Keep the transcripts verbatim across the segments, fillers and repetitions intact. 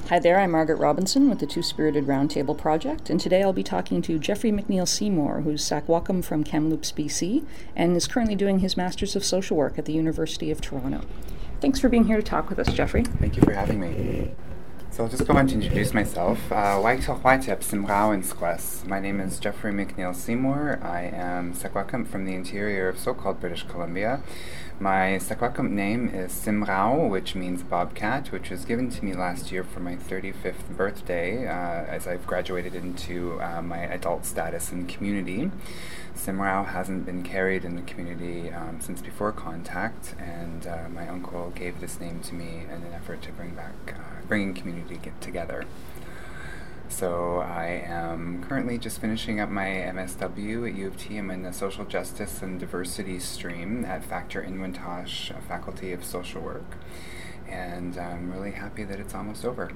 Hi there, I'm Margaret Robinson with the Two-Spirited Roundtable Project, and today I'll be talking to Jeffrey McNeill Seymour, who's Saquocum from Kamloops, B C, and is currently doing his Masters of Social Work at the University of Toronto. Thanks for being here to talk with us, Jeffrey. Thank you for having me. So I'll just go on to introduce myself. Uh, My name is Jeffrey McNeill Seymour. I am Saquocum from the interior of so-called British Columbia. My Saquocum name is Simrao, which means bobcat, which was given to me last year for my thirty-fifth birthday uh, as I've graduated into uh, my adult status in community. Simrao hasn't been carried in the community um, since before contact, and uh, my uncle gave this name to me in an effort to bring back, uh, bringing community get together. So I am currently just finishing up my M S W at U of T. I'm in the Social Justice and Diversity stream at Factor Inwantosh, a Faculty of Social Work. And I'm really happy that it's almost over.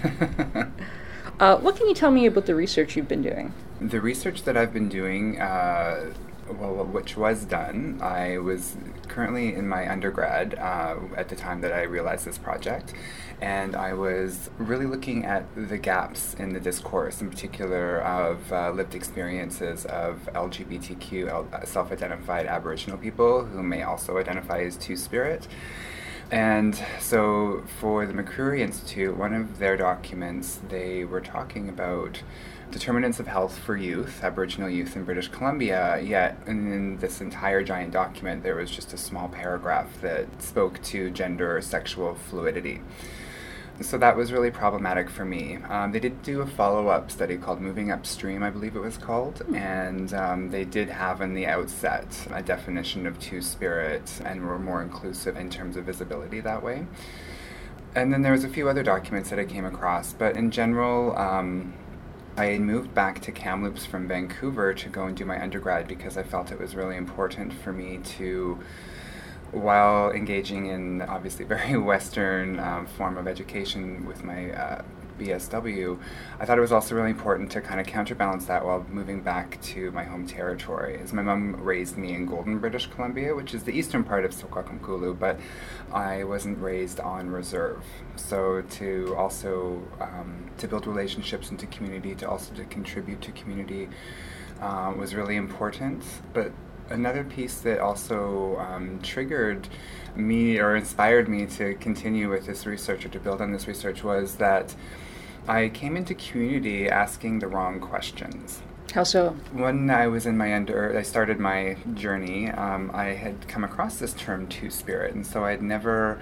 uh, what can you tell me about the research you've been doing? The research that I've been doing, uh, well, which was done, I was currently in my undergrad uh, at the time that I realized this project. And I was really looking at the gaps in the discourse, in particular of uh, lived experiences of L G B T Q L- self-identified Aboriginal people who may also identify as Two-Spirit. And so for the McCreary Institute, one of their documents, they were talking about determinants of health for youth, Aboriginal youth in British Columbia, yet in this entire giant document there was just a small paragraph that spoke to gender or sexual fluidity. So that was really problematic for me. Um, they did do a follow-up study called Moving Upstream, I believe it was called, and um, they did have in the outset a definition of Two-Spirit and were more inclusive in terms of visibility that way. And then there was a few other documents that I came across, but in general, um, I moved back to Kamloops from Vancouver to go and do my undergrad because I felt it was really important for me to, while engaging in obviously very Western um, form of education with my uh, B S W, I thought it was also really important to kind of counterbalance that while moving back to my home territory. As my mom raised me in Golden, British Columbia, which is the eastern part of Saquocum-Cooloo, but I wasn't raised on reserve. So to also um, to build relationships into community, to also to contribute to community uh, was really important. But another piece that also um, triggered me or inspired me to continue with this research or to build on this research was that I came into community asking the wrong questions. How so? When I was in my under, I started my journey, um, I had come across this term Two-Spirit, and so I'd never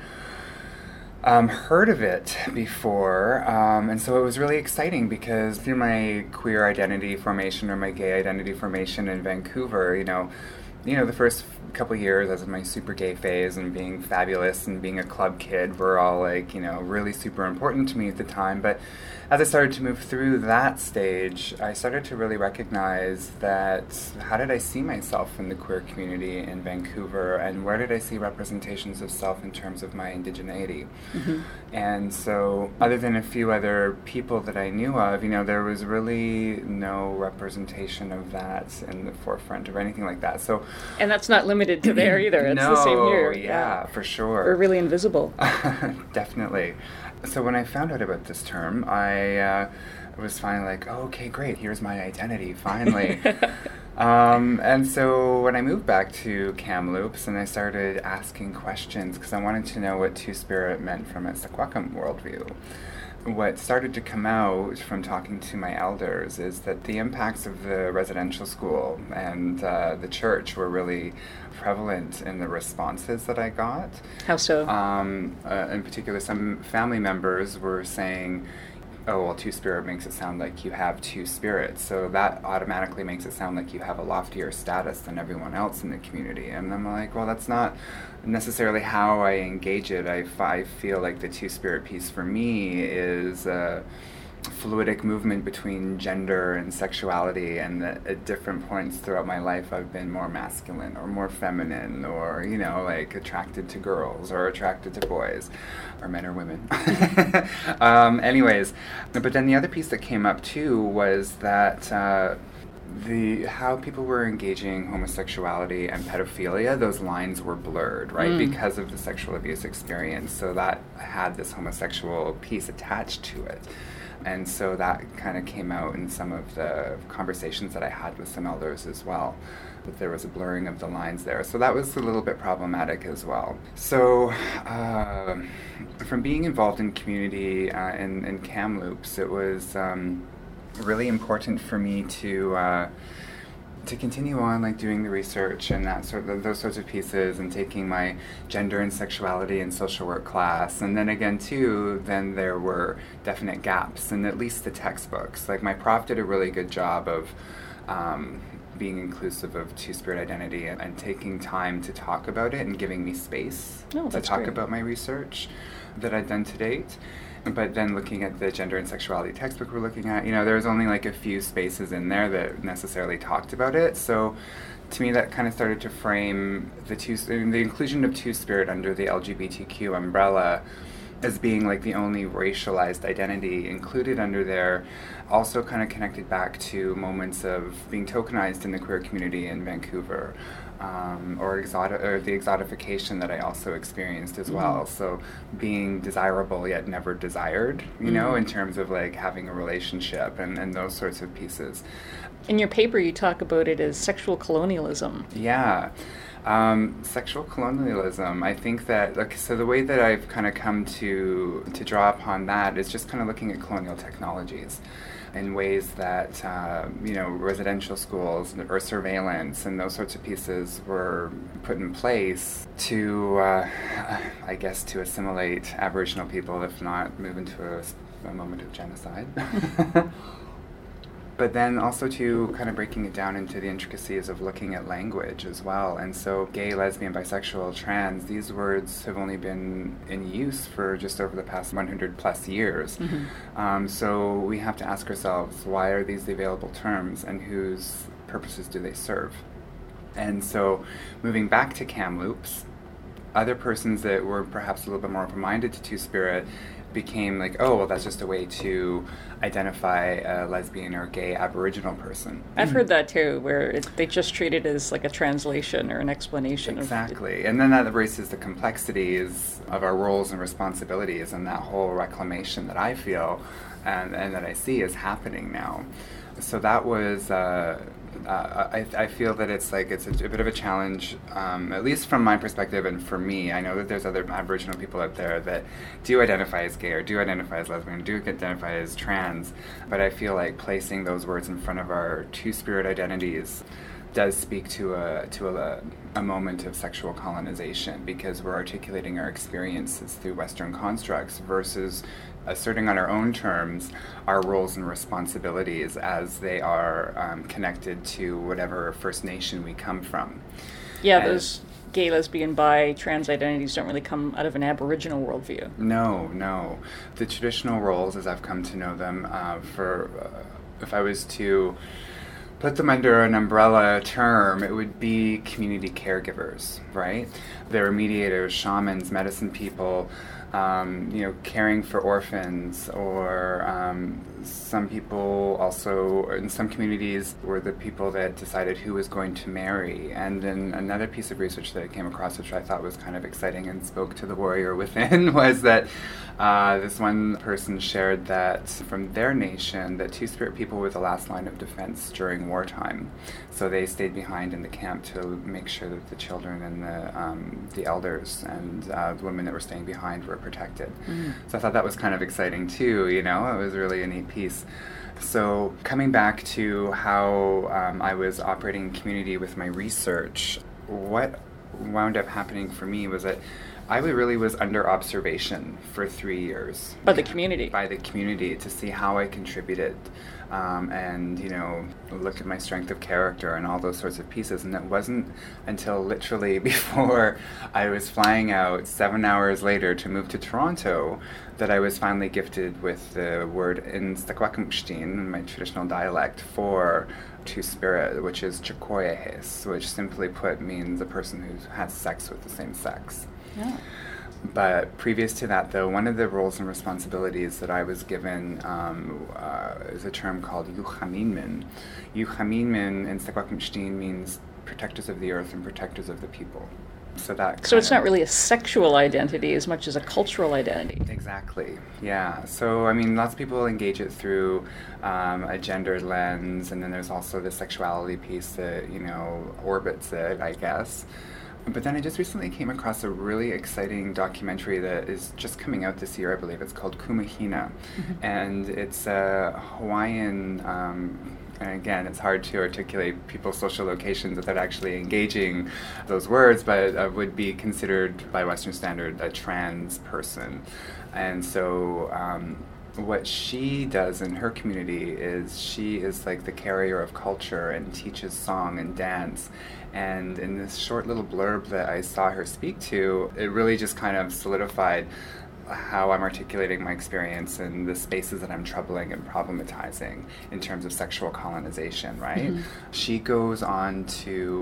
Um, heard of it before, um, and so it was really exciting because through my queer identity formation or my gay identity formation in Vancouver, you know, you know, the first couple years as in my super gay phase and being fabulous and being a club kid were all like, you know, really super important to me at the time. But as I started to move through that stage, I started to really recognize that how did I see myself in the queer community in Vancouver, and where did I see representations of self in terms of my indigeneity? Mm-hmm. And so other than a few other people that I knew of, you know, there was really no representation of that in the forefront or anything like that. So, and that's not limited to there either. It's no, the same here. Yeah, yeah, for sure. We're really invisible. Definitely. So when I found out about this term, I uh, was finally like, oh, okay, great, here's my identity, finally. um, and so when I moved back to Kamloops and I started asking questions, because I wanted to know what Two-Spirit meant from a Saquocum worldview, what started to come out from talking to my elders is that the impacts of the residential school and uh, the church were really prevalent in the responses that I got. How so? Um, uh, in particular, some family members were saying, oh, well, Two-Spirit makes it sound like you have two spirits, so that automatically makes it sound like you have a loftier status than everyone else in the community. And I'm like, well, that's not necessarily how I engage it. I, f- I feel like the Two-Spirit piece for me is a fluidic movement between gender and sexuality, and that at different points throughout my life I've been more masculine or more feminine, or, you know, like attracted to girls or attracted to boys, or men or women. um, anyways, but then the other piece that came up too was that uh, the how people were engaging homosexuality and pedophilia, those lines were blurred, right, mm. because of the sexual abuse experience. So that had this homosexual piece attached to it. And so that kind of came out in some of the conversations that I had with some elders as well, that there was a blurring of the lines there. So that was a little bit problematic as well. So uh, from being involved in community uh, in, in Kamloops, it was um, really important for me to uh, to continue on like doing the research and that sort of those sorts of pieces, and taking my gender and sexuality and social work class. And then again too, then there were definite gaps in at least the textbooks. Like my prof did a really good job of um, being inclusive of Two-Spirit identity and, and taking time to talk about it and giving me space oh, to talk great. about my research that I'd done to date. But then looking at the gender and sexuality textbook we're looking at, you know, there's only like a few spaces in there that necessarily talked about it. So to me, that kind of started to frame the two, the inclusion of Two-Spirit under the L G B T Q umbrella as being like the only racialized identity included under there. Also kind of connected back to moments of being tokenized in the queer community in Vancouver. Um, or, exoti- or the exotification that I also experienced as mm-hmm. well. So being desirable yet never desired, you mm-hmm. know, in terms of like having a relationship and, and those sorts of pieces. In your paper, you talk about it as sexual colonialism. Yeah. Um, sexual colonialism, I think that, like, so the way that I've kind of come to to draw upon that is just kind of looking at colonial technologies in ways that, uh, you know, residential schools or surveillance and those sorts of pieces were put in place to, uh, I guess, to assimilate Aboriginal people, if not move into a, a moment of genocide. But then also to kind of breaking it down into the intricacies of looking at language as well. And so gay, lesbian, bisexual, trans, these words have only been in use for just over the past one hundred plus years. Mm-hmm. Um, so we have to ask ourselves, why are these the available terms and whose purposes do they serve? And so moving back to Kamloops, other persons that were perhaps a little bit more open-minded to Two-Spirit became like, oh, well, that's just a way to identify a lesbian or gay Aboriginal person. I've heard that too, where it, they just treat it as like a translation or an explanation. Exactly. Of and then that embraces the complexities of our roles and responsibilities, and that whole reclamation that I feel and, and that I see is happening now. So that was... Uh, Uh, I, I feel that it's like it's a, a bit of a challenge, um, at least from my perspective and for me. I know that there's other Aboriginal people out there that do identify as gay or do identify as lesbian, do identify as trans, but I feel like placing those words in front of our Two-Spirit identities does speak to a to a, a moment of sexual colonization, because we're articulating our experiences through Western constructs versus asserting on our own terms our roles and responsibilities as they are um, connected to whatever First Nation we come from. Yeah, and those gay, lesbian, bi, trans identities don't really come out of an Aboriginal worldview. No, no. The traditional roles, as I've come to know them, uh, for uh, if I was to put them under an umbrella term, it would be community caregivers, right? They're mediators, shamans, medicine people, um, you know, caring for orphans, or um, some people also, in some communities, were the people that decided who was going to marry. And then another piece of research that I came across, which I thought was kind of exciting and spoke to the warrior within, was that uh, this one person shared that from their nation, that Two-Spirit people were the last line of defense during wartime. So they stayed behind in the camp to make sure that the children and the um, the elders and uh, the women that were staying behind were protected. Mm. So I thought that was kind of exciting too, you know, it was really a neat piece. So coming back to how um, I was operating in community with my research, what wound up happening for me was that I really was under observation for three years. By the community? By the community, to see how I contributed. Um, and, you know, look at my strength of character and all those sorts of pieces. And it wasn't until literally before I was flying out seven hours later to move to Toronto that I was finally gifted with the word in Stakwakamukshtin, my traditional dialect, for Two-Spirit, which is Chakoyahes, which simply put means a person who has sex with the same sex. Yeah. But previous to that, though, one of the roles and responsibilities that I was given um, uh, is a term called Yuchaminmin. Yuchaminmin in Secwepemc means protectors of the earth and protectors of the people. So that so it's not really a sexual identity as much as a cultural identity. Exactly, yeah. So, I mean, lots of people engage it through um, a gendered lens, and then there's also the sexuality piece that, you know, orbits it, I guess. But then I just recently came across a really exciting documentary that is just coming out this year, I believe. It's called Kumahina, mm-hmm. and it's a Hawaiian, um, and again, it's hard to articulate people's social locations without actually engaging those words, but uh, would be considered by Western standard a trans person. And so um, what she does in her community is she is like the carrier of culture and teaches song and dance. And in this short little blurb that I saw her speak to, it really just kind of solidified how I'm articulating my experience and the spaces that I'm troubling and problematizing in terms of sexual colonization, right? Mm-hmm. She goes on to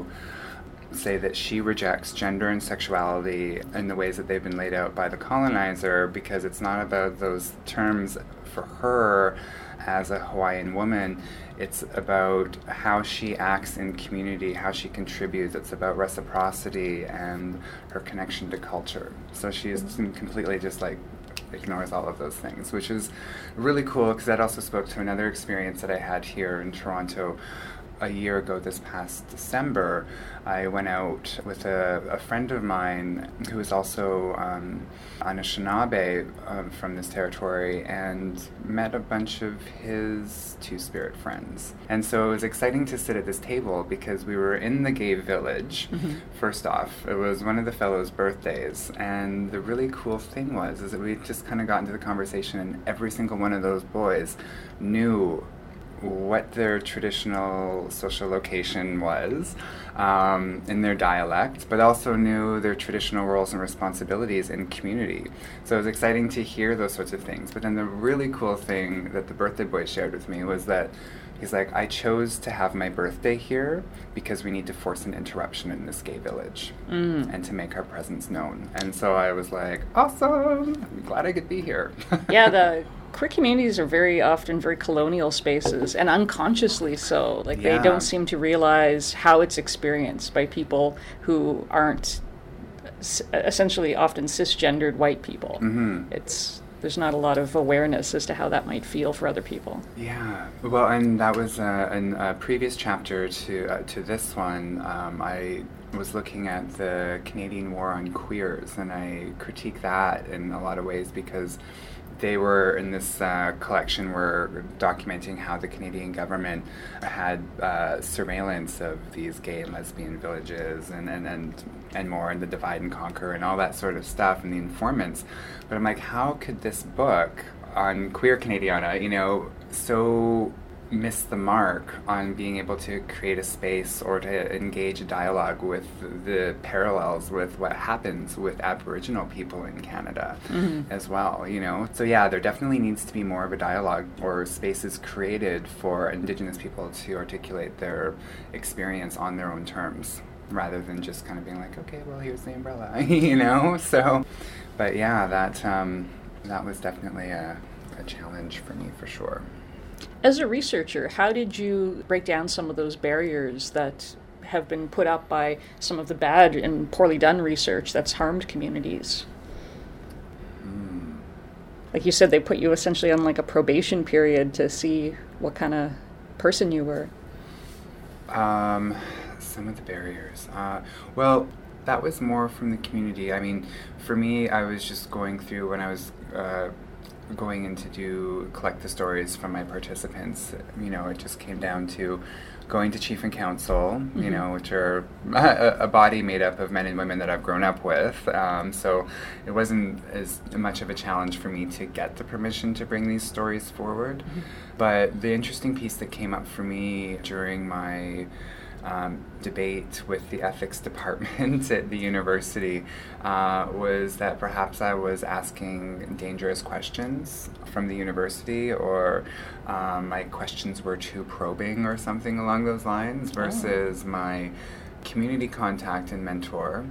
say that she rejects gender and sexuality in the ways that they've been laid out by the colonizer because it's not about those terms for her as a Hawaiian woman. It's about how she acts in community, how she contributes. It's about reciprocity and her connection to culture. So she's completely just like ignores all of those things, which is really cool because that also spoke to another experience that I had here in Toronto a year ago this past December. I went out with a, a friend of mine who is also um, Anishinaabe um, from this territory and met a bunch of his Two-Spirit friends. And so it was exciting to sit at this table because we were in the gay village. Mm-hmm. First off, it was one of the fellows' birthdays, and the really cool thing was is that we just kind of got into the conversation and every single one of those boys knew what their traditional social location was um, in their dialect, but also knew their traditional roles and responsibilities in community. So it was exciting to hear those sorts of things. But then the really cool thing that the birthday boy shared with me was that he's like, I chose to have my birthday here because we need to force an interruption in this gay village mm. and to make our presence known. And so I was like, awesome! I'm glad I could be here. Yeah, the queer communities are very often very colonial spaces, and unconsciously so. Like, yeah. They don't seem to realize how it's experienced by people who aren't s- essentially often cisgendered white people. Mm-hmm. It's there's not a lot of awareness as to how that might feel for other people. Yeah, well, and that was uh, in a previous chapter to uh, to this one. Um, I was looking at the Canadian War on Queers, and I critique that in a lot of ways because they were in this uh, collection were documenting how the Canadian government had uh, surveillance of these gay and lesbian villages and, and, and, and more, and the divide and conquer and all that sort of stuff and the informants. But I'm like, how could this book on queer Canadiana, you know, so miss the mark on being able to create a space or to engage a dialogue with the parallels with what happens with Aboriginal people in Canada mm-hmm. as well, you know? So yeah, there definitely needs to be more of a dialogue or spaces created for Indigenous people to articulate their experience on their own terms rather than just kind of being like, okay, well, here's the umbrella, you know? So, but yeah, that, um, that was definitely a, a challenge for me for sure. As a researcher, how did you break down some of those barriers that have been put up by some of the bad and poorly done research that's harmed communities? Mm. Like you said, they put you essentially on like a probation period to see what kind of person you were. Um, some of the barriers. Uh, well, that was more from the community. I mean, for me, I was just going through when I was uh, going in to do collect the stories from my participants. You know, it just came down to going to Chief and Council, mm-hmm. you know, which are a, a body made up of men and women that I've grown up with. Um, so it wasn't as much of a challenge for me to get the permission to bring these stories forward. Mm-hmm. But the interesting piece that came up for me during my Um, debate with the ethics department at the university uh, was that perhaps I was asking dangerous questions from the university, or um, my questions were too probing or something along those lines, versus oh. my community contact and mentor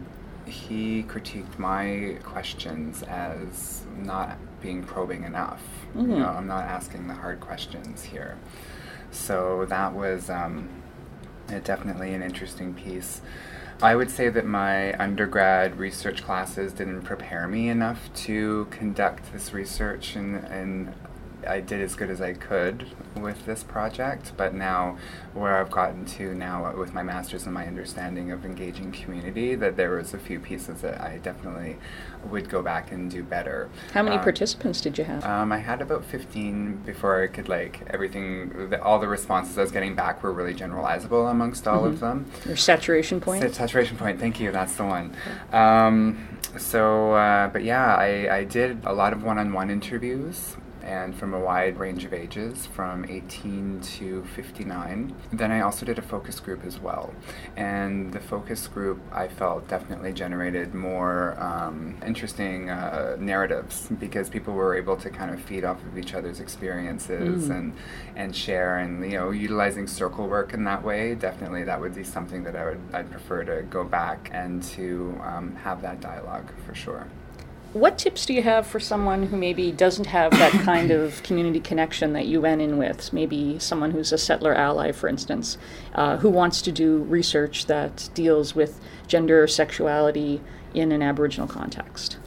he critiqued my questions as not being probing enough. Mm-hmm. You know, I'm not asking the hard questions here. So that was um, definitely an interesting piece. I would say that my undergrad research classes didn't prepare me enough to conduct this research, and, and I did as good as I could with this project, but now where I've gotten to now with my master's and my understanding of engaging community, that there was a few pieces that I definitely would go back and do better. How many um, participants did you have? Um, I had about fifteen before I could, like, everything, the, all the responses I was getting back were really generalizable amongst all mm-hmm. of them. Your saturation point? S- saturation point, thank you, that's the one. Um, so, uh, but yeah, I, I did a lot of one-on-one interviews, and from a wide range of ages, from eighteen to fifty-nine. Then I also did a focus group as well. And the focus group, I felt, definitely generated more um, interesting uh, narratives, because people were able to kind of feed off of each other's experiences mm. and and share, and, you know, utilizing circle work in that way. Definitely that would be something that I would I'd prefer to go back and to um, have that dialogue for sure. What tips do you have for someone who maybe doesn't have that kind of community connection that you went in with? Maybe someone who's a settler ally, for instance, uh, who wants to do research that deals with gender or sexuality in an Aboriginal context?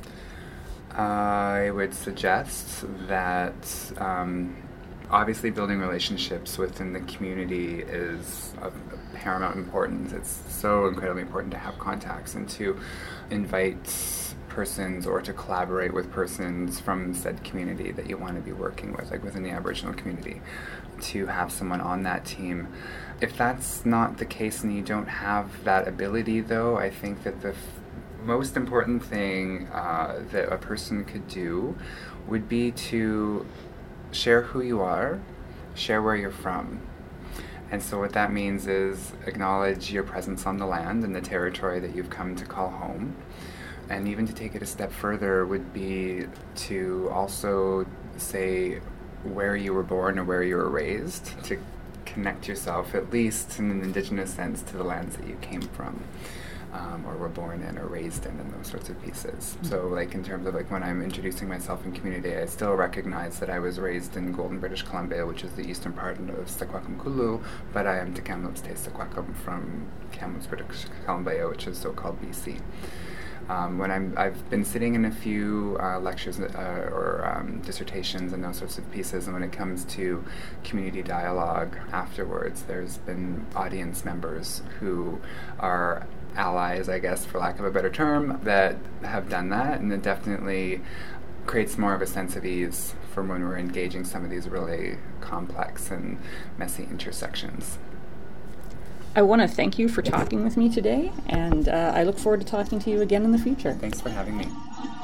I would suggest that um, obviously building relationships within the community is of paramount importance. It's so incredibly important to have contacts and to invite persons or to collaborate with persons from said community that you want to be working with, like within the Aboriginal community, to have someone on that team. If that's not the case and you don't have that ability, though, I think that the f- most important thing uh, that a person could do would be to share who you are, share where you're from. And so what that means is acknowledge your presence on the land and the territory that you've come to call home. And even to take it a step further would be to also say where you were born or where you were raised, to connect yourself, at least in an Indigenous sense, to the lands that you came from, um, or were born in or raised in, and those sorts of pieces. Mm-hmm. So, like, in terms of, like, when I'm introducing myself in community, I still recognize that I was raised in Golden, British Columbia, which is the eastern part of Secwepemc Kulu, but I am Tk'emlúps te Secwepemc from Kamloops, British Columbia, which is so-called B C. Um, when I'm, I've been sitting in a few uh, lectures uh, or um, dissertations and those sorts of pieces, and when it comes to community dialogue afterwards, there's been audience members who are allies, I guess, for lack of a better term, that have done that, and it definitely creates more of a sense of ease for when we're engaging some of these really complex and messy intersections. I want to thank you for talking with me today, and uh, I look forward to talking to you again in the future. Thanks for having me.